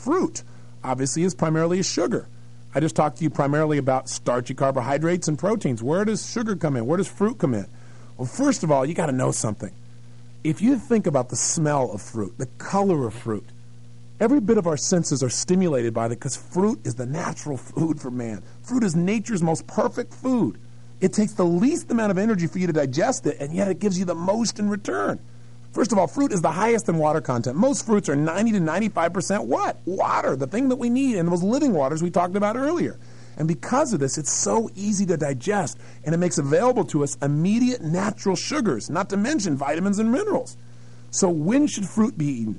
fruit, obviously, is primarily a sugar. I just talked to you primarily about starchy carbohydrates and proteins. Where does sugar come in? Where does fruit come in? Well, first of all, you got to know something. If you think about the smell of fruit, the color of fruit, every bit of our senses are stimulated by it because fruit is the natural food for man. Fruit is nature's most perfect food. It takes the least amount of energy for you to digest it, and yet it gives you the most in return. First of all, fruit is the highest in water content. Most fruits are 90 to 95% what? Water, the thing that we need in those living waters we talked about earlier. And because of this, it's so easy to digest, and it makes available to us immediate natural sugars, not to mention vitamins and minerals. So when should fruit be eaten?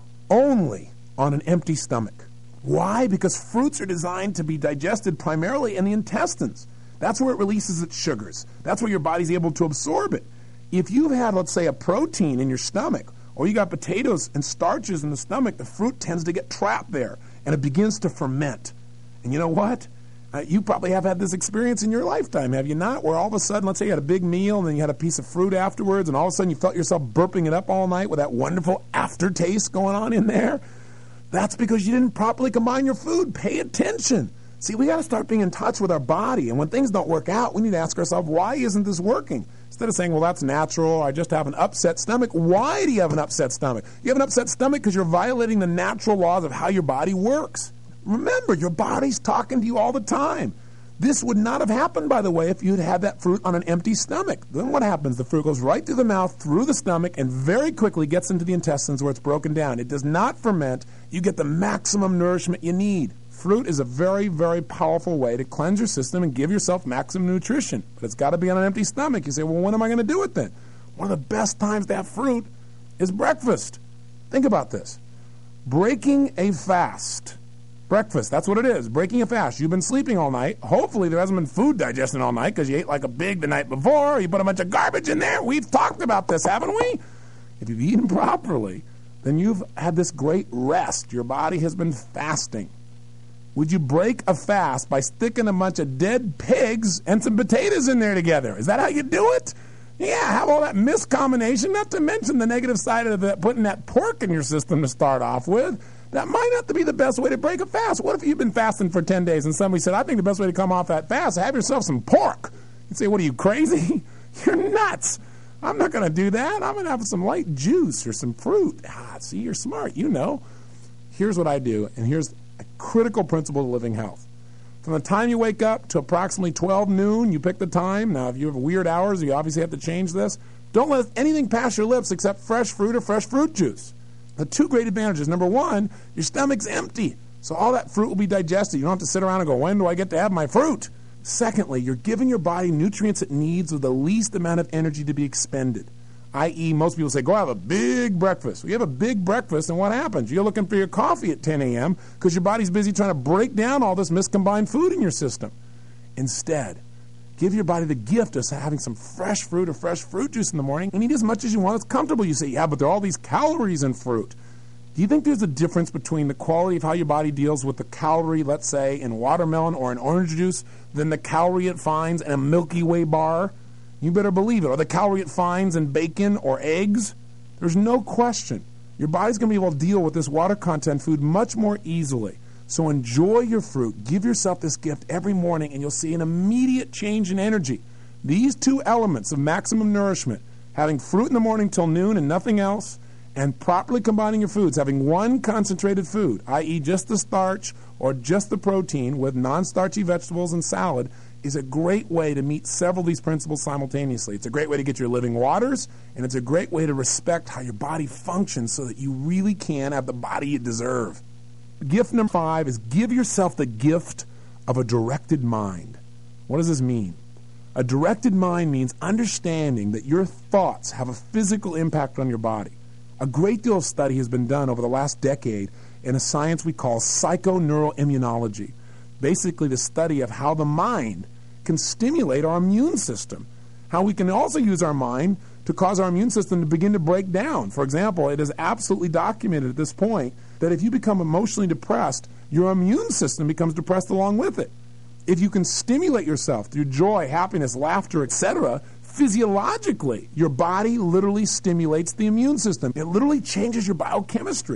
Only on an empty stomach. Why? Because fruits are designed to be digested primarily in the intestines. That's where it releases its sugars. That's where your body's able to absorb it. If you've had, let's say, a protein in your stomach, or you got potatoes and starches in the stomach, the fruit tends to get trapped there, and it begins to ferment. And you know what? You probably have had this experience in your lifetime, have you not? Where all of a sudden, let's say you had a big meal, and then you had a piece of fruit afterwards, and all of a sudden you felt yourself burping it up all night with that wonderful aftertaste going on in there. That's because you didn't properly combine your food. Pay attention. See, we got to start being in touch with our body, and when things don't work out, we need to ask ourselves, why isn't this working? Instead of saying, well, that's natural, I just have an upset stomach. Why do you have an upset stomach? You have an upset stomach because you're violating the natural laws of how your body works. Remember, your body's talking to you all the time. This would not have happened, by the way, if you'd had that fruit on an empty stomach. Then what happens? The fruit goes right through the mouth, through the stomach, and very quickly gets into the intestines where it's broken down. It does not ferment. You get the maximum nourishment you need. Fruit is a very, very powerful way to cleanse your system and give yourself maximum nutrition. But it's got to be on an empty stomach. You say, well, when am I going to do it then? One of the best times to have fruit is breakfast. Think about this. Breaking a fast. Breakfast, that's what it is. Breaking a fast. You've been sleeping all night. Hopefully there hasn't been food digesting all night because you ate like a pig the night before. Or you put a bunch of garbage in there. We've talked about this, haven't we? If you've eaten properly, then you've had this great rest. Your body has been fasting. Would you break a fast by sticking a bunch of dead pigs and some potatoes in there together? Is that how you do it? Yeah, have all that miscombination, not to mention the negative side of putting that pork in your system to start off with. That might not be the best way to break a fast. What if you've been fasting for 10 days and somebody said, I think the best way to come off that fast is have yourself some pork? You'd say, what are you, crazy? You're nuts. I'm not going to do that. I'm going to have some light juice or some fruit. See, you're smart. You know. Here's what I do, and here's a critical principle to living health. From the time you wake up to approximately 12 noon, you pick the time. Now, if you have weird hours, you obviously have to change this. Don't let anything pass your lips except fresh fruit or fresh fruit juice. The two great advantages. Number one, your stomach's empty, so all that fruit will be digested. You don't have to sit around and go, when do I get to have my fruit? Secondly, you're giving your body nutrients it needs with the least amount of energy to be expended, i.e., most people say, go have a big breakfast. Well, you have a big breakfast, and what happens? You're looking for your coffee at 10 a.m. because your body's busy trying to break down all this miscombined food in your system. Instead, give your body the gift of having some fresh fruit or fresh fruit juice in the morning and eat as much as you want. It's comfortable. You say, yeah, but there are all these calories in fruit. Do you think there's a difference between the quality of how your body deals with the calorie, let's say, in watermelon or in orange juice than the calorie it finds in a Milky Way bar? You better believe it. Or the calorie it finds in bacon or eggs? There's no question. Your body's going to be able to deal with this water content food much more easily. So enjoy your fruit. Give yourself this gift every morning, and you'll see an immediate change in energy. These two elements of maximum nourishment, having fruit in the morning till noon and nothing else, and properly combining your foods, having one concentrated food, i.e. just the starch or just the protein with non-starchy vegetables and salad, is a great way to meet several of these principles simultaneously. It's a great way to get your living waters, and it's a great way to respect how your body functions so that you really can have the body you deserve. Gift number 5 is give yourself the gift of a directed mind. What does this mean? A directed mind means understanding that your thoughts have a physical impact on your body. A great deal of study has been done over the last decade in a science we call psychoneuroimmunology. Basically, the study of how the mind can stimulate our immune system. How we can also use our mind to cause our immune system to begin to break down. For example, it is absolutely documented at this point that if you become emotionally depressed, your immune system becomes depressed along with it. If you can stimulate yourself through joy, happiness, laughter, etc., physiologically, your body literally stimulates the immune system. It literally changes your biochemistry.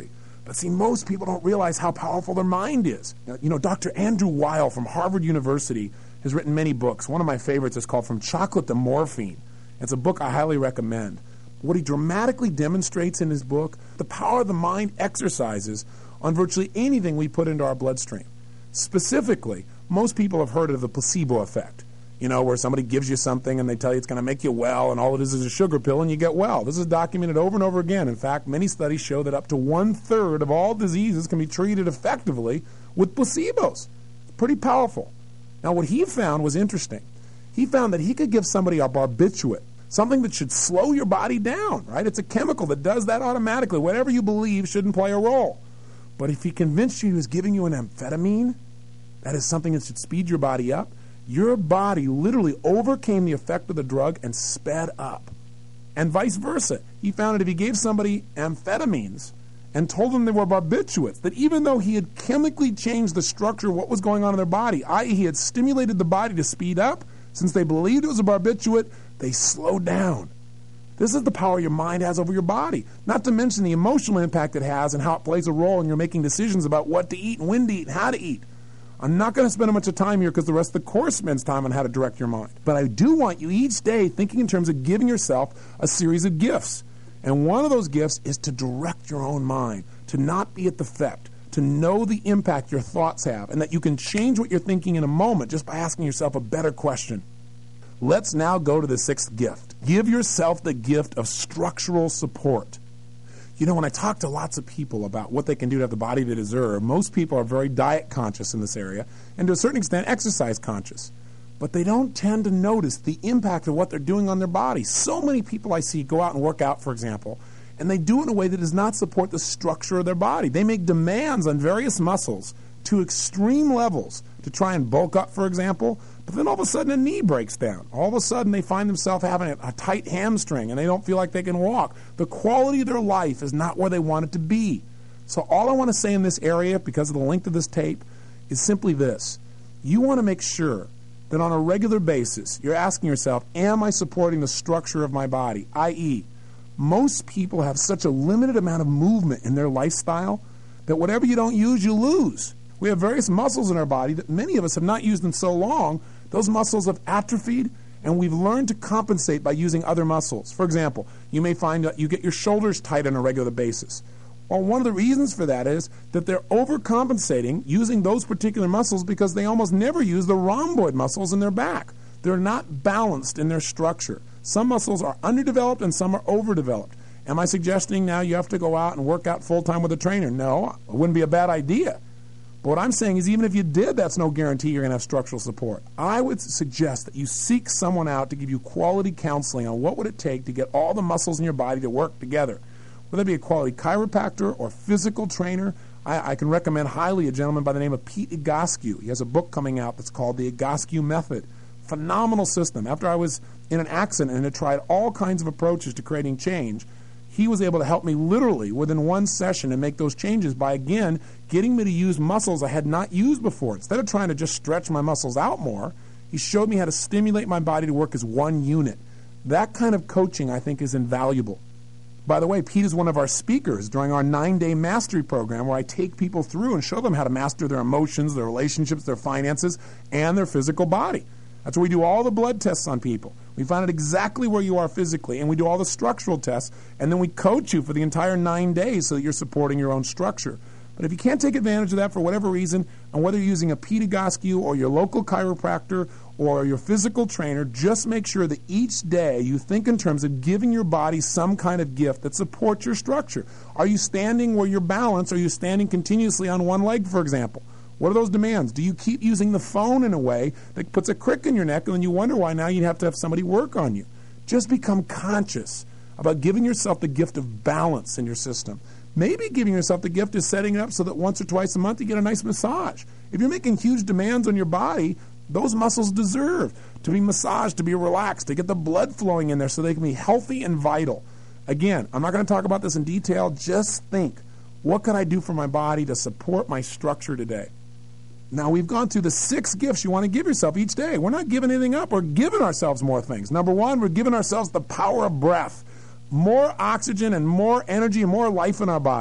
But see, most people don't realize how powerful their mind is. Now, Dr. Andrew Weil from Harvard University has written many books. One of my favorites is called From Chocolate to Morphine. It's a book I highly recommend. What he dramatically demonstrates in his book, the power of the mind exercises on virtually anything we put into our bloodstream. Specifically, most people have heard of the placebo effect. Where somebody gives you something and they tell you it's going to make you well, and all it is a sugar pill and you get well. This is documented over and over again. In fact, many studies show that up to 1/3 of all diseases can be treated effectively with placebos. It's pretty powerful. Now, what he found was interesting. He found that he could give somebody a barbiturate, something that should slow your body down, right? It's a chemical that does that automatically. Whatever you believe shouldn't play a role. But if he convinced you he was giving you an amphetamine, that is something that should speed your body up, your body literally overcame the effect of the drug and sped up. And vice versa. He found that if he gave somebody amphetamines and told them they were barbiturates, that even though he had chemically changed the structure of what was going on in their body, i.e. he had stimulated the body to speed up, since they believed it was a barbiturate, they slowed down. This is the power your mind has over your body, not to mention the emotional impact it has and how it plays a role in your making decisions about what to eat and when to eat and how to eat. I'm not going to spend a bunch of time here because the rest of the course spends time on how to direct your mind. But I do want you each day thinking in terms of giving yourself a series of gifts. And one of those gifts is to direct your own mind, to not be at the effect, to know the impact your thoughts have, and that you can change what you're thinking in a moment just by asking yourself a better question. Let's now go to the 6th gift. Give yourself the gift of structural support. When I talk to lots of people about what they can do to have the body they deserve, most people are very diet conscious in this area and to a certain extent exercise conscious. But they don't tend to notice the impact of what they're doing on their body. So many people I see go out and work out, for example, and they do it in a way that does not support the structure of their body. They make demands on various muscles to extreme levels to try and bulk up, for example, but then all of a sudden a knee breaks down. All of a sudden they find themselves having a tight hamstring and they don't feel like they can walk. The quality of their life is not where they want it to be. So all I want to say in this area, because of the length of this tape, is simply this. You want to make sure that on a regular basis you're asking yourself, am I supporting the structure of my body? I.e., most people have such a limited amount of movement in their lifestyle that whatever you don't use, you lose. We have various muscles in our body that many of us have not used in so long. Those muscles have atrophied, and we've learned to compensate by using other muscles. For example, you may find that you get your shoulders tight on a regular basis. Well, one of the reasons for that is that they're overcompensating using those particular muscles because they almost never use the rhomboid muscles in their back. They're not balanced in their structure. Some muscles are underdeveloped and some are overdeveloped. Am I suggesting now you have to go out and work out full-time with a trainer? No, it wouldn't be a bad idea. But what I'm saying is even if you did, that's no guarantee you're going to have structural support. I would suggest that you seek someone out to give you quality counseling on what would it take to get all the muscles in your body to work together. Whether it be a quality chiropractor or physical trainer, I can recommend highly a gentleman by the name of Pete Egoscue. He has a book coming out that's called The Egoscue Method. Phenomenal system. After I was in an accident and had tried all kinds of approaches to creating change, he was able to help me literally within one session and make those changes by, again, getting me to use muscles I had not used before. Instead of trying to just stretch my muscles out more, he showed me how to stimulate my body to work as one unit. That kind of coaching, I think, is invaluable. By the way, Pete is one of our speakers during our 9-day mastery program where I take people through and show them how to master their emotions, their relationships, their finances, and their physical body. That's where we do all the blood tests on people. We find out exactly where you are physically, and we do all the structural tests, and then we coach you for the entire 9 days so that you're supporting your own structure. But if you can't take advantage of that for whatever reason, and whether you're using a Pete Egoscue or your local chiropractor or your physical trainer, just make sure that each day you think in terms of giving your body some kind of gift that supports your structure. Are you standing where you're balanced? Are you standing continuously on one leg, for example? What are those demands? Do you keep using the phone in a way that puts a crick in your neck and then you wonder why now you'd have to have somebody work on you? Just become conscious about giving yourself the gift of balance in your system. Maybe giving yourself the gift is setting it up so that once or twice a month you get a nice massage. If you're making huge demands on your body, those muscles deserve to be massaged, to be relaxed, to get the blood flowing in there so they can be healthy and vital. Again, I'm not going to talk about this in detail. Just think, what can I do for my body to support my structure today? Now, we've gone through the 6 gifts you want to give yourself each day. We're not giving anything up. We're giving ourselves more things. Number 1, we're giving ourselves the power of breath. More oxygen and more energy and more life in our body.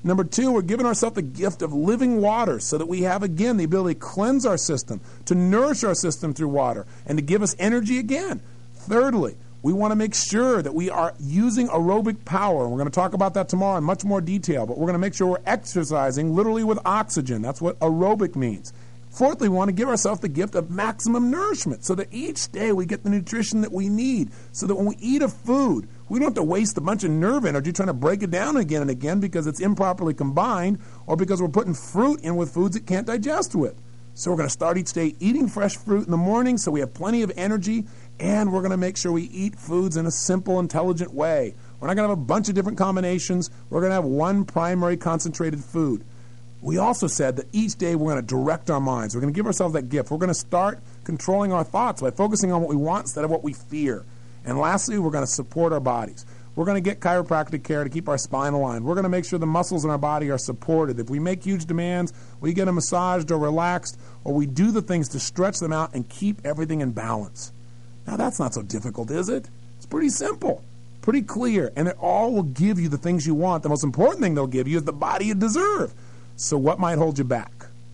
Number 2, we're giving ourselves the gift of living water so that we have, again, the ability to cleanse our system, to nourish our system through water, and to give us energy again. Thirdly, we want to make sure that we are using aerobic power. And we're going to talk about that tomorrow in much more detail, but we're going to make sure we're exercising literally with oxygen. That's what aerobic means. Fourthly, we want to give ourselves the gift of maximum nourishment so that each day we get the nutrition that we need, so that when we eat a food, we don't have to waste a bunch of nerve energy trying to break it down again and again because it's improperly combined or because we're putting fruit in with foods it can't digest with. So we're going to start each day eating fresh fruit in the morning so we have plenty of energy, and we're going to make sure we eat foods in a simple, intelligent way. We're not going to have a bunch of different combinations. We're going to have one primary concentrated food. We also said that each day we're going to direct our minds. We're going to give ourselves that gift. We're going to start controlling our thoughts by focusing on what we want instead of what we fear. And lastly, we're going to support our bodies. We're going to get chiropractic care to keep our spine aligned. We're going to make sure the muscles in our body are supported. If we make huge demands, we get them massaged or relaxed, or we do the things to stretch them out and keep everything in balance. Now, that's not so difficult, is it? It's pretty simple, pretty clear, and it all will give you the things you want. The most important thing they'll give you is the body you deserve. So what might hold you back?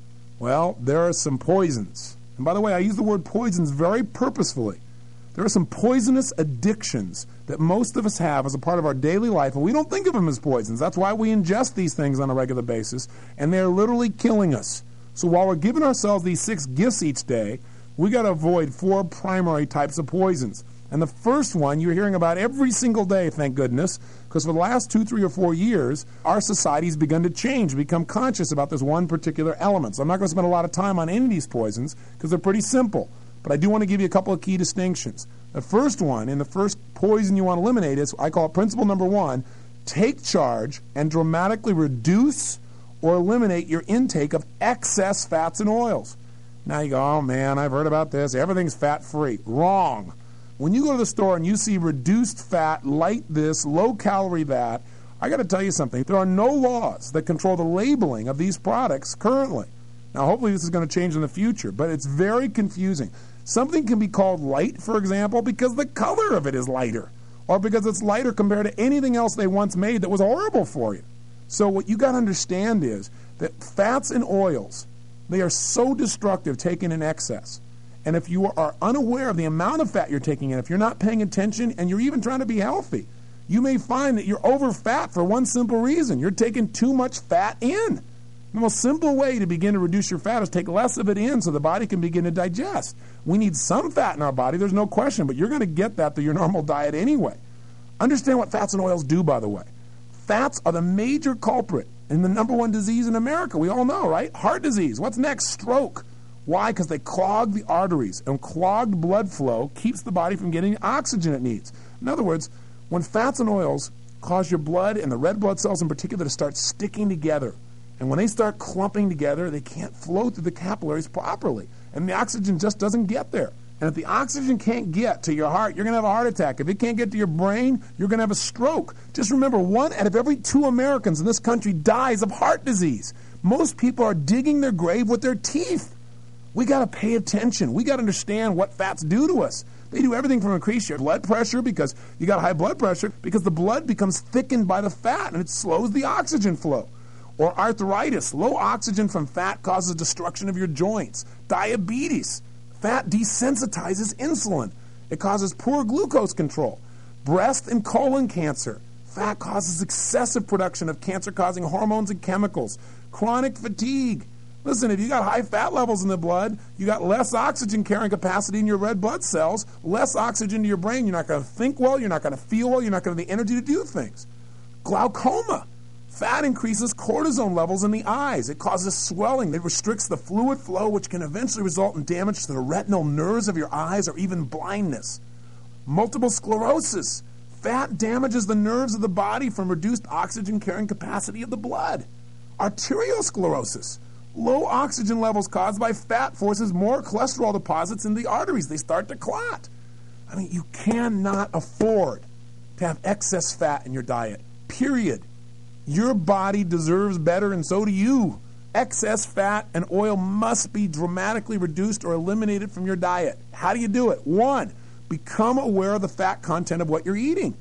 Well, there are some poisons. And by the way, I use the word poisons very purposefully. There are some poisonous addictions that most of us have as a part of our daily life, and we don't think of them as poisons. That's why we ingest these things on a regular basis, and they're literally killing us. So while we're giving ourselves these 6 gifts each day, we got to avoid 4 primary types of poisons. And the first one you're hearing about every single day, thank goodness, because for the last 2, 3, or 4 years, our society's begun to change, become conscious about this one particular element. So I'm not going to spend a lot of time on any of these poisons because they're pretty simple. But I do want to give you a couple of key distinctions. The first one, and the first poison you want to eliminate is, I call it principle number 1, take charge and dramatically reduce or eliminate your intake of excess fats and oils. Now you go, oh man, I've heard about this. Everything's fat-free. Wrong. When you go to the store and you see reduced fat, light this, low calorie that, I got to tell you something. There are no laws that control the labeling of these products currently. Now, hopefully this is going to change in the future, but it's very confusing. Something can be called light, for example, because the color of it is lighter, or because it's lighter compared to anything else they once made that was horrible for you. So what you got to understand is that fats and oils, they are so destructive taken in excess. And if you are unaware of the amount of fat you're taking in, if you're not paying attention and you're even trying to be healthy, you may find that you're over fat for one simple reason. You're taking too much fat in. The most simple way to begin to reduce your fat is take less of it in so the body can begin to digest. We need some fat in our body, there's no question, but you're going to get that through your normal diet anyway. Understand what fats and oils do, by the way. Fats are the major culprit in the number 1 disease in America. We all know, right? Heart disease. What's next? Stroke. Why? Because they clog the arteries, and clogged blood flow keeps the body from getting the oxygen it needs. In other words, when fats and oils cause your blood and the red blood cells in particular to start sticking together, and when they start clumping together, they can't flow through the capillaries properly, and the oxygen just doesn't get there. And if the oxygen can't get to your heart, you're going to have a heart attack. If it can't get to your brain, you're going to have a stroke. Just remember, 1 out of every 2 Americans in this country dies of heart disease. Most people are digging their grave with their teeth. We got to pay attention. We got to understand what fats do to us. They do everything from increase your blood pressure because you got high blood pressure, because the blood becomes thickened by the fat and it slows the oxygen flow. Or arthritis. Low oxygen from fat causes destruction of your joints. Diabetes. Fat desensitizes insulin. It causes poor glucose control. Breast and colon cancer. Fat causes excessive production of cancer-causing hormones and chemicals. Chronic fatigue. Listen, if you got high fat levels in the blood, you got less oxygen carrying capacity in your red blood cells, less oxygen to your brain. You're not going to think well, you're not going to feel well, you're not going to have the energy to do things. Glaucoma. Fat increases cortisone levels in the eyes. It causes swelling. It restricts the fluid flow, which can eventually result in damage to the retinal nerves of your eyes or even blindness. Multiple sclerosis. Fat damages the nerves of the body from reduced oxygen carrying capacity of the blood. Arteriosclerosis. Low oxygen levels caused by fat forces more cholesterol deposits in the arteries. They start to clot. I mean, you cannot afford to have excess fat in your diet, period. Your body deserves better, and so do you. Excess fat and oil must be dramatically reduced or eliminated from your diet. How do you do it? 1, become aware of the fat content of what you're eating.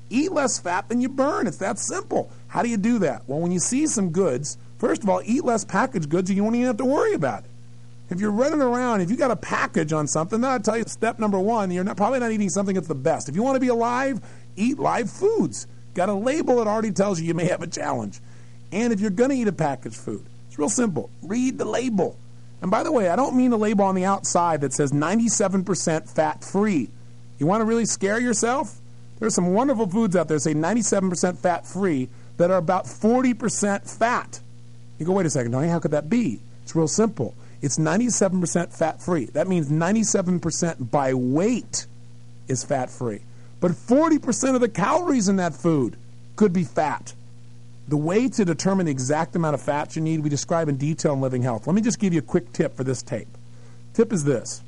Eat less fat than you burn. It's that simple. How do you do that? Well, when you see some goods, first of all, eat less packaged goods and you won't even have to worry about it. If you're running around, if you got a package on something, then I'll tell you step number one, you're probably not eating something that's the best. If you want to be alive, eat live foods. Got a label that already tells you may have a challenge. And if you're going to eat a packaged food, it's real simple. Read the label. And by the way, I don't mean the label on the outside that says 97% fat-free. You want to really scare yourself? There's some wonderful foods out there that say 97% fat-free that are about 40% fat. You go, wait a second, Tony, how could that be? It's real simple. It's 97% fat-free. That means 97% by weight is fat-free. But 40% of the calories in that food could be fat. The way to determine the exact amount of fat you need, we describe in detail in Living Health. Let me just give you a quick tip for this tape. Tip is this.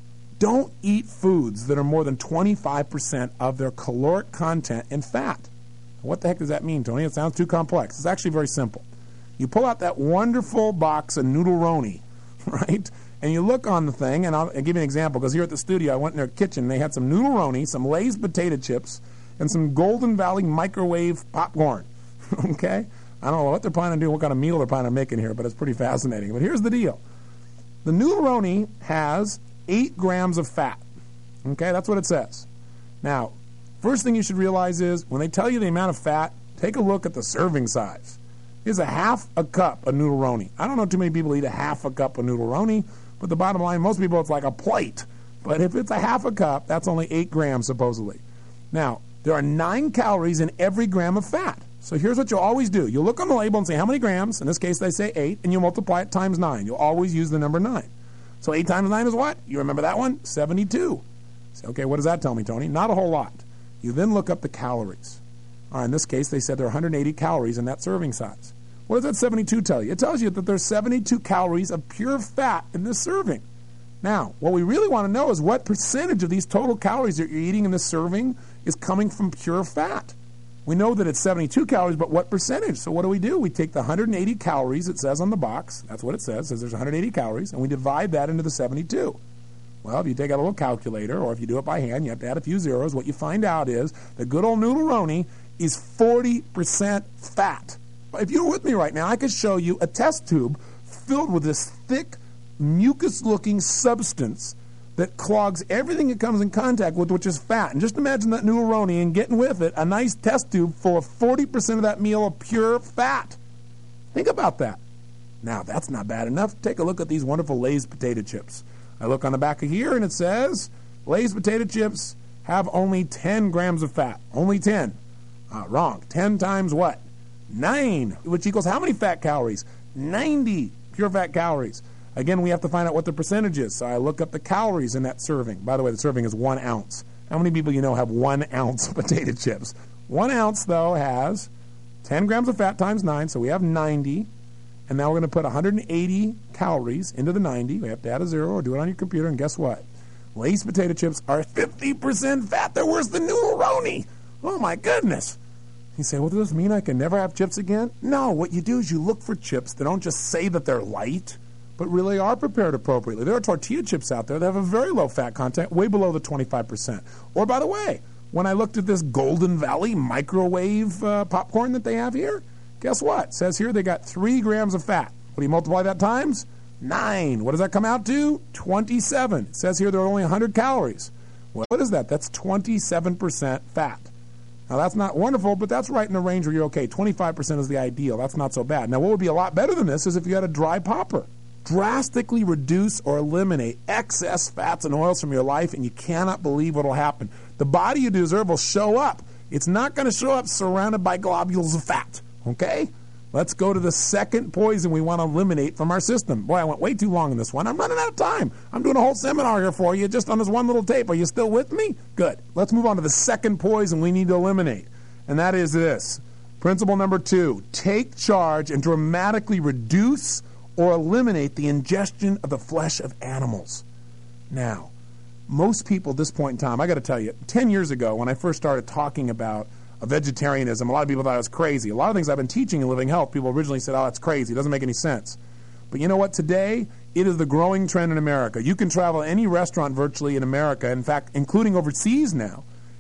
Don't eat foods that are more than 25% of their caloric content in fat. What the heck does that mean, Tony? It sounds too complex. It's actually very simple. You pull out that wonderful box of Noodle-Roni, right? And you look on the thing, and I'll give you an example, because here at the studio, I went in their kitchen, and they had some Noodle-Roni, some Lay's potato chips, and some Golden Valley microwave popcorn, okay? I don't know what they're planning on doing, what kind of meal they're planning on making here, but it's pretty fascinating. But here's the deal. The Noodle-Roni has 8 grams of fat, okay? That's what it says. Now, first thing you should realize is, when they tell you the amount of fat, take a look at the serving size. Here's a half a cup of Noodle-Roni. I don't know too many people eat a half a cup of Noodle-Roni, but the bottom line, most people, it's like a plate. But if it's a half a cup, that's only 8 grams, supposedly. Now, there are 9 calories in every gram of fat. So here's what you'll always do. You'll look on the label and say how many grams. In this case, they say 8, and you multiply it times 9. You'll always use the number 9. So 8 times 9 is what? You remember that one? 72. Say, okay, what does that tell me, Tony? Not a whole lot. You then look up the calories. All right, in this case, they said there are 180 calories in that serving size. What does that 72 tell you? It tells you that there's 72 calories of pure fat in this serving. Now, what we really want to know is what percentage of these total calories that you're eating in this serving is coming from pure fat. We know that it's 72 calories, but what percentage? So what do? We take the 180 calories it says on the box. That's what it says. It says there's 180 calories, and we divide that into the 72. Well, if you take out a little calculator, or if you do it by hand, you have to add a few zeros. What you find out is the good old Noodle-Roni is 40% fat. If you're with me right now, I could show you a test tube filled with this thick, mucus-looking substance that clogs everything it comes in contact with, which is fat. And just imagine that Noodle-Roni and getting with it a nice test tube full of 40% of that meal of pure fat. Think about that. Now, that's not bad enough. Take a look at these wonderful Lay's potato chips. I look on the back of here, and it says Lay's potato chips have only 10 grams of fat. Only 10. Wrong. 10 times what? 9, which equals how many fat calories? 90 pure fat calories. Again, we have to find out what the percentage is. So I look up the calories in that serving. By the way, the serving is 1 ounce. How many people you know have 1 ounce of potato chips? 1 ounce, though, has 10 grams of fat times 9, so we have 90. And now we're going to put 180 calories into the 90. We have to add a 0 or do it on your computer, and guess what? Lay's potato chips are 50% fat. They're worse than Noodle-Roni. Oh, my goodness. You say, well, does this mean I can never have chips again? No, what you do is you look for chips that don't just say that they're light, but really are prepared appropriately. There are tortilla chips out there that have a very low fat content, way below the 25%. Or, by the way, when I looked at this Golden Valley microwave popcorn that they have here, guess what? It says here they got 3 grams of fat. What do you multiply that times? 9. What does that come out to? 27. It says here there are only 100 calories. Well, what is that? That's 27% fat. Now, that's not wonderful, but that's right in the range where you're okay. 25% is the ideal. That's not so bad. Now, what would be a lot better than this is if you had a dry popper. Drastically reduce or eliminate excess fats and oils from your life, and you cannot believe what will happen. The body you deserve will show up. It's not going to show up surrounded by globules of fat, okay? Let's go to the second poison we want to eliminate from our system. Boy, I went way too long in this one. I'm running out of time. I'm doing a whole seminar here for you just on this one little tape. Are you still with me? Good. Let's move on to the second poison we need to eliminate, and that is this. Principle number 2, take charge and dramatically reduce or eliminate the ingestion of the flesh of animals. Now, most people at this point in time, I got to tell you, 10 years ago when I first started talking about vegetarianism, a lot of people thought I was crazy. A lot of things I've been teaching in Living Health, people originally said, oh, that's crazy. It doesn't make any sense. But you know what? Today, it is the growing trend in America. You can travel any restaurant virtually in America, in fact, including overseas now,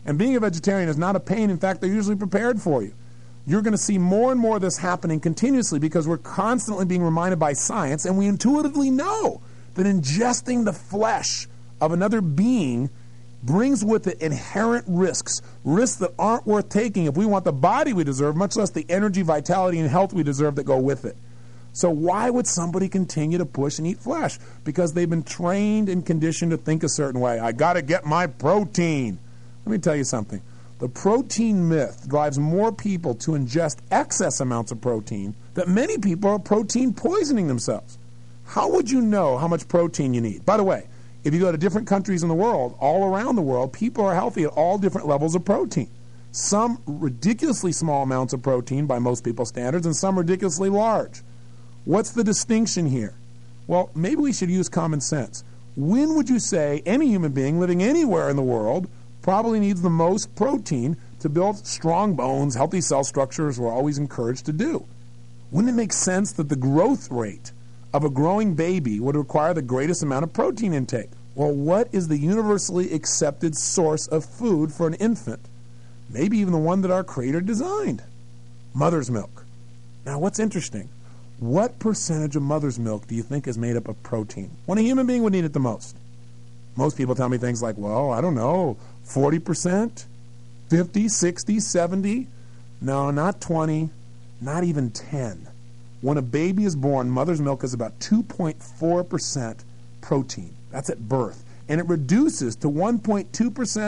And being a vegetarian is not a pain. In fact, they're usually prepared for you. You're going to see more and more of this happening continuously because we're constantly being reminded by science, and we intuitively know that ingesting the flesh of another being brings with it inherent risks that aren't worth taking if we want the body we deserve, much less the energy, vitality, and health we deserve that go with it. So why would somebody continue to push and eat flesh? Because they've been trained and conditioned to think a certain way. I got to get my protein. Let me tell you something. The protein myth drives more people to ingest excess amounts of protein that many people are protein poisoning themselves. How would you know how much protein you need? By the way, if you go to different countries in the world, all around the world, people are healthy at all different levels of protein. Some ridiculously small amounts of protein by most people's standards, and some ridiculously large. What's the distinction here? Well, maybe we should use common sense. When would you say any human being living anywhere in the world probably needs the most protein to build strong bones, healthy cell structures we're always encouraged to do? Wouldn't it make sense that the growth rate of a growing baby would require the greatest amount of protein intake? Well, what is the universally accepted source of food for an infant? Maybe even the one that our Creator designed. Mother's milk. Now, what's interesting? What percentage of mother's milk do you think is made up of protein when a human being would need it the most? Most people tell me things like, well, I don't know, 40%, 50, 60, 70? No, not 20, not even 10. When a baby is born, mother's milk is about 2.4% protein. That's at birth. And it reduces to 1.2% to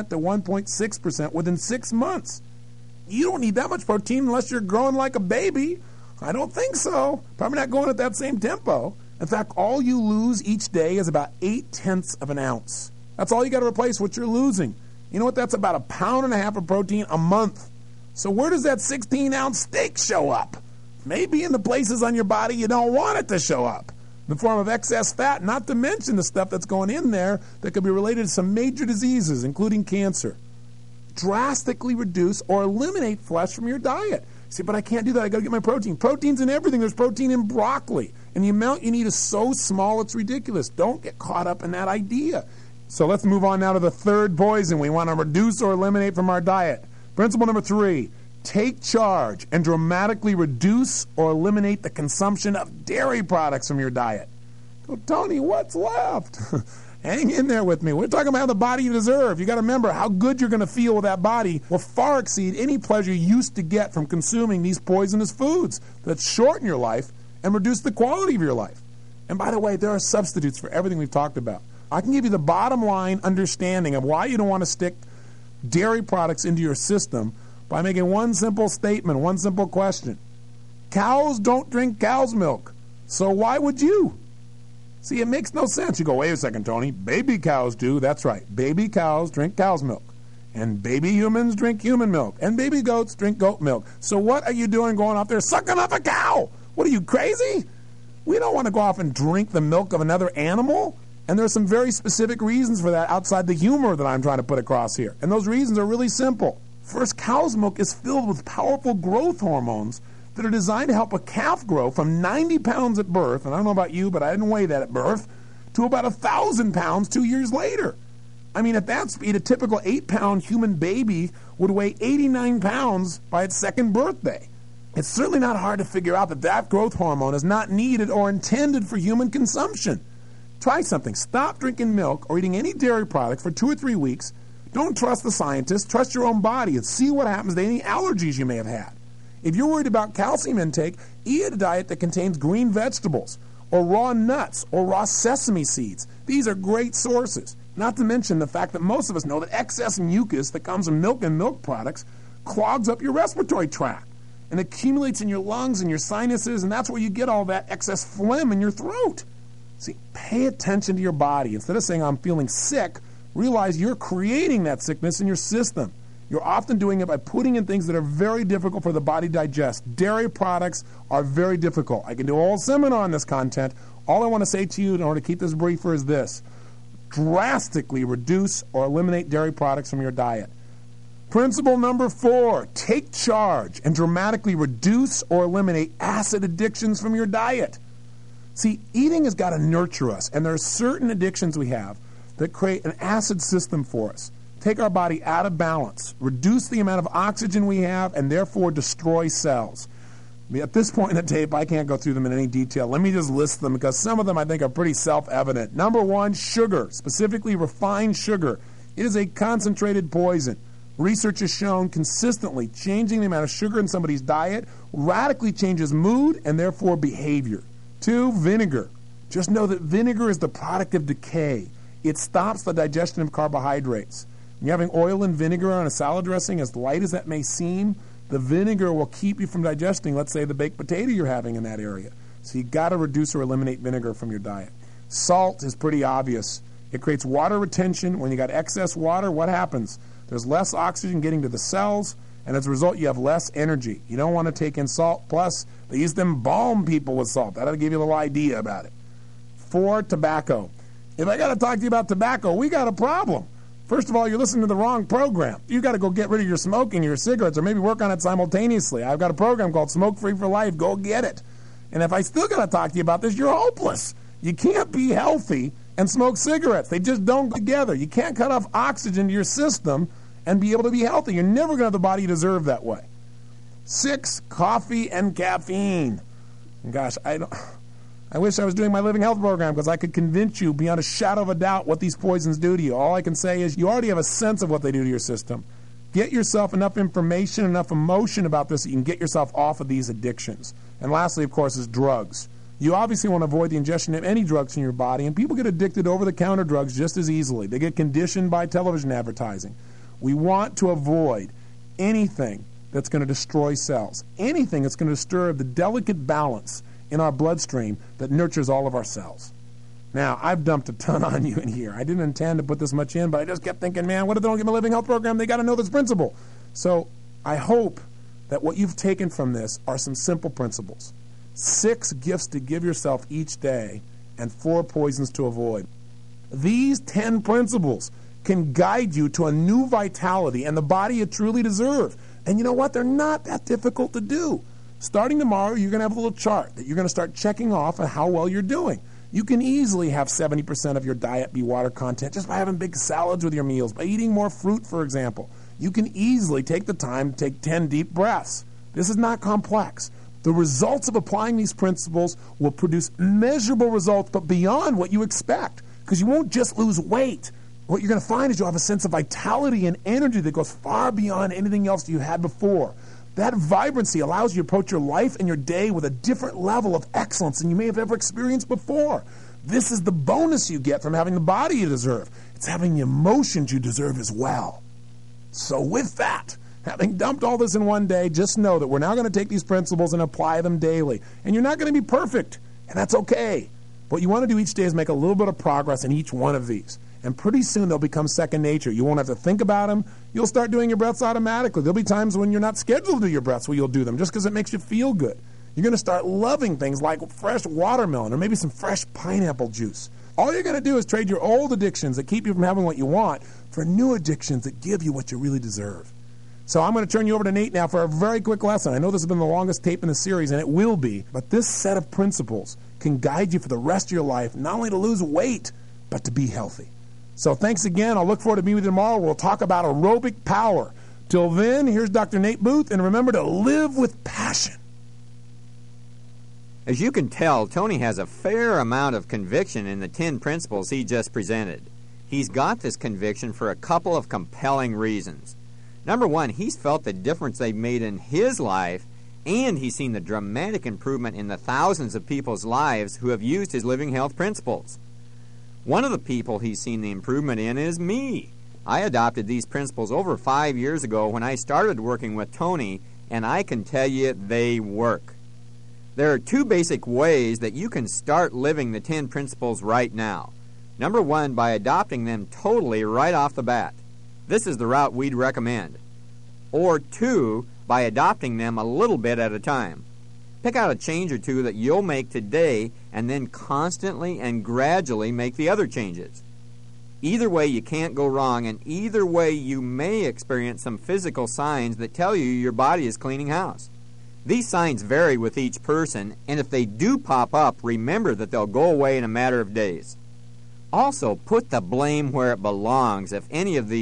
1.6% within 6 months. You don't need that much protein unless you're growing like a baby. I don't think so. Probably not going at that same tempo. In fact, all you lose each day is about 0.8 of an ounce. That's all you got to replace what you're losing. You know what? That's about 1.5 pounds of protein a month. So where does that 16-ounce steak show up? Maybe in the places on your body you don't want it to show up. In the form of excess fat, not to mention the stuff that's going in there that could be related to some major diseases, including cancer. Drastically reduce or eliminate flesh from your diet. See, but I can't do that. I got to get my protein. Protein's in everything. There's protein in broccoli. And the amount you need is so small it's ridiculous. Don't get caught up in that idea. So let's move on now to the third poison we want to reduce or eliminate from our diet. Principle number 3. Take charge and dramatically reduce or eliminate the consumption of dairy products from your diet. Well, Tony, what's left? Hang in there with me. We're talking about the body you deserve. You got to remember how good you're going to feel with that body will far exceed any pleasure you used to get from consuming these poisonous foods that shorten your life and reduce the quality of your life. And by the way, there are substitutes for everything we've talked about. I can give you the bottom line understanding of why you don't want to stick dairy products into your system by making one simple statement, one simple question. Cows don't drink cow's milk, so why would you? See, it makes no sense. You go, wait a second, Tony. Baby cows do. That's right. Baby cows drink cow's milk. And baby humans drink human milk. And baby goats drink goat milk. So what are you doing going off there sucking up a cow? What are you, crazy? We don't want to go off and drink the milk of another animal. And there are some very specific reasons for that outside the humor that I'm trying to put across here. And those reasons are really simple. First, cow's milk is filled with powerful growth hormones that are designed to help a calf grow from 90 pounds at birth, and I don't know about you, but I didn't weigh that at birth, to about 1,000 pounds 2 years later. I mean, at that speed, a typical 8-pound human baby would weigh 89 pounds by its second birthday. It's certainly not hard to figure out that that growth hormone is not needed or intended for human consumption. Try something. Stop drinking milk or eating any dairy product for 2 or 3 weeks. Don't trust the scientists. Trust your own body and see what happens to any allergies you may have had. If you're worried about calcium intake, eat a diet that contains green vegetables or raw nuts or raw sesame seeds. These are great sources. Not to mention the fact that most of us know that excess mucus that comes from milk and milk products clogs up your respiratory tract and accumulates in your lungs and your sinuses, and that's where you get all that excess phlegm in your throat. See, pay attention to your body. Instead of saying, I'm feeling sick, realize you're creating that sickness in your system. You're often doing it by putting in things that are very difficult for the body to digest. Dairy products are very difficult. I can do a whole seminar on this content. All I want to say to you in order to keep this briefer is this. Drastically reduce or eliminate dairy products from your diet. Principle number 4, take charge and dramatically reduce or eliminate acid addictions from your diet. See, eating has got to nurture us, and there are certain addictions we have that create an acid system for us. take our body out of balance, reduce the amount of oxygen we have, and therefore destroy cells. At this point in the tape, I can't go through them in any detail. Let me just list them because some of them I think are pretty self-evident. Number one, sugar, specifically refined sugar. It is a concentrated poison. Research has shown consistently changing the amount of sugar in somebody's diet radically changes mood and therefore behavior. Two, vinegar. Just know that vinegar is the product of decay. It stops the digestion of carbohydrates. When you're having oil and vinegar on a salad dressing, as light as that may seem, the vinegar will keep you from digesting, let's say, the baked potato you're having in that area. So you've got to reduce or eliminate vinegar from your diet. Salt is pretty obvious. It creates water retention. When you got excess water, what happens? There's less oxygen getting to the cells, and as a result, you have less energy. You don't want to take in salt. Plus, they used to embalm people with salt. That'll give you a little idea about it. 4, tobacco. If I got to talk to you about tobacco, we got a problem. First of all, you're listening to the wrong program. You got to go get rid of your smoking, your cigarettes, or maybe work on it simultaneously. I've got a program called Smoke Free for Life. Go get it. And if I still got to talk to you about this, you're hopeless. You can't be healthy and smoke cigarettes. They just don't go together. You can't cut off oxygen to your system and be able to be healthy. You're never going to have the body you deserve that way. 6, coffee and caffeine. Gosh, I wish I was doing my Living Health program because I could convince you beyond a shadow of a doubt what these poisons do to you. All I can say is you already have a sense of what they do to your system. Get yourself enough information, enough emotion about this that you can get yourself off of these addictions. And lastly, of course, is drugs. You obviously want to avoid the ingestion of any drugs in your body, and people get addicted to over-the-counter drugs just as easily. They get conditioned by television advertising. We want to avoid anything that's going to destroy cells, anything that's going to disturb the delicate balance in our bloodstream that nurtures all of our cells. Now, I've dumped a ton on you in here. I didn't intend to put this much in, but I just kept thinking, man, what if they don't give me a Living Health program? They got to know this principle. So I hope that what you've taken from this are some simple principles. 6 gifts to give yourself each day and 4 poisons to avoid. These 10 principles can guide you to a new vitality and the body you truly deserve. And you know what? They're not that difficult to do. Starting tomorrow, you're going to have a little chart that you're going to start checking off on how well you're doing. You can easily have 70% of your diet be water content just by having big salads with your meals, by eating more fruit, for example. You can easily take the time to take 10 deep breaths. This is not complex. The results of applying these principles will produce measurable results, but beyond what you expect, because you won't just lose weight. What you're going to find is you'll have a sense of vitality and energy that goes far beyond anything else you had before. That vibrancy allows you to approach your life and your day with a different level of excellence than you may have ever experienced before. This is the bonus you get from having the body you deserve. It's having the emotions you deserve as well. So with that, having dumped all this in one day, just know that we're now going to take these principles and apply them daily. And you're not going to be perfect, and that's okay. What you want to do each day is make a little bit of progress in each one of these. And pretty soon they'll become second nature. You won't have to think about them. You'll start doing your breaths automatically. There'll be times when you're not scheduled to do your breaths where you'll do them just because it makes you feel good. You're going to start loving things like fresh watermelon or maybe some fresh pineapple juice. All you're going to do is trade your old addictions that keep you from having what you want for new addictions that give you what you really deserve. So I'm going to turn you over to Nate now for a very quick lesson. I know this has been the longest tape in the series, and it will be, but this set of principles can guide you for the rest of your life, not only to lose weight, but to be healthy. So thanks again. I'll look forward to meeting with you tomorrow. We'll talk about aerobic power. Till then, here's Dr. Nate Booth, and remember to live with passion. As you can tell, Tony has a fair amount of conviction in the 10 principles he just presented. He's got this conviction for a couple of compelling reasons. Number one, he's felt the difference they've made in his life, and he's seen the dramatic improvement in the thousands of people's lives who have used his Living Health principles. One of the people he's seen the improvement in is me. I adopted these principles over 5 years ago when I started working with Tony, and I can tell you they work. There are 2 basic ways that you can start living the 10 principles right now. Number one, by adopting them totally right off the bat. This is the route we'd recommend. Or 2, by adopting them a little bit at a time. Pick out a change or 2 that you'll make today and then constantly and gradually make the other changes. Either way, you can't go wrong, and either way, you may experience some physical signs that tell you your body is cleaning house. These signs vary with each person, and if they do pop up, remember that they'll go away in a matter of days. Also, put the blame where it belongs if any of these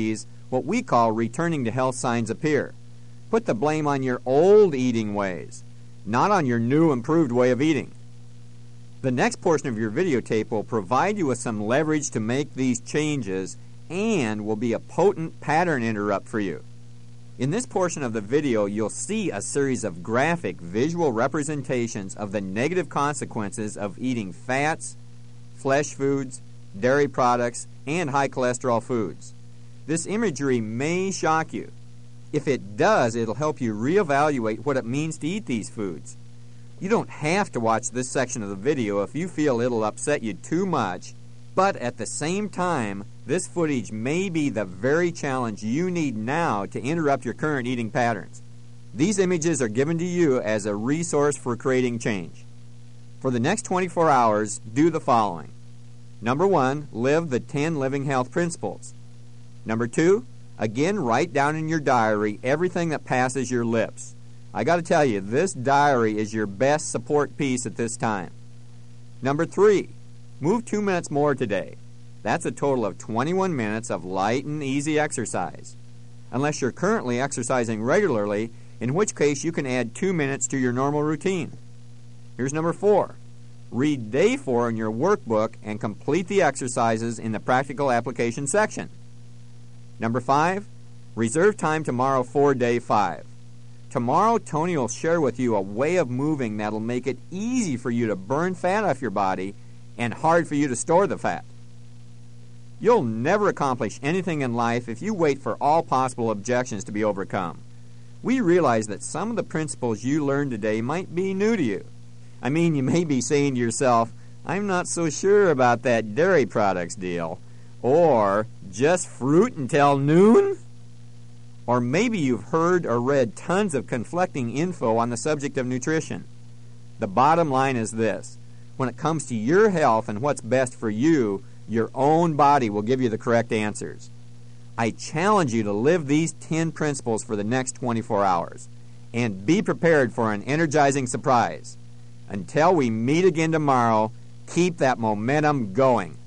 what we call returning to health signs appear. Put the blame on your old eating ways, not on your new improved way of eating. The next portion of your videotape will provide you with some leverage to make these changes and will be a potent pattern interrupt for you. In this portion of the video, you'll see a series of graphic visual representations of the negative consequences of eating fats, flesh foods, dairy products, and high cholesterol foods. This imagery may shock you. If it does, it'll help you reevaluate what it means to eat these foods. You don't have to watch this section of the video if you feel it'll upset you too much, but at the same time, this footage may be the very challenge you need now to interrupt your current eating patterns. These images are given to you as a resource for creating change. For the next 24 hours, do the following. Number 1, live the 10 living health principles. Number 2, again, write down in your diary everything that passes your lips. I got to tell you, this diary is your best support piece at this time. Number 3, move 2 minutes more today. That's a total of 21 minutes of light and easy exercise. Unless you're currently exercising regularly, in which case you can add 2 minutes to your normal routine. Here's number 4. Read day 4 in your workbook and complete the exercises in the practical application section. Number 5, reserve time tomorrow for day 5. Tomorrow, Tony will share with you a way of moving that'll make it easy for you to burn fat off your body and hard for you to store the fat. You'll never accomplish anything in life if you wait for all possible objections to be overcome. We realize that some of the principles you learned today might be new to you. I mean, you may be saying to yourself, I'm not so sure about that dairy products deal. Or, just fruit until noon? Or maybe you've heard or read tons of conflicting info on the subject of nutrition. The bottom line is this. When it comes to your health and what's best for you, your own body will give you the correct answers. I challenge you to live these 10 principles for the next 24 hours. And be prepared for an energizing surprise. Until we meet again tomorrow, keep that momentum going.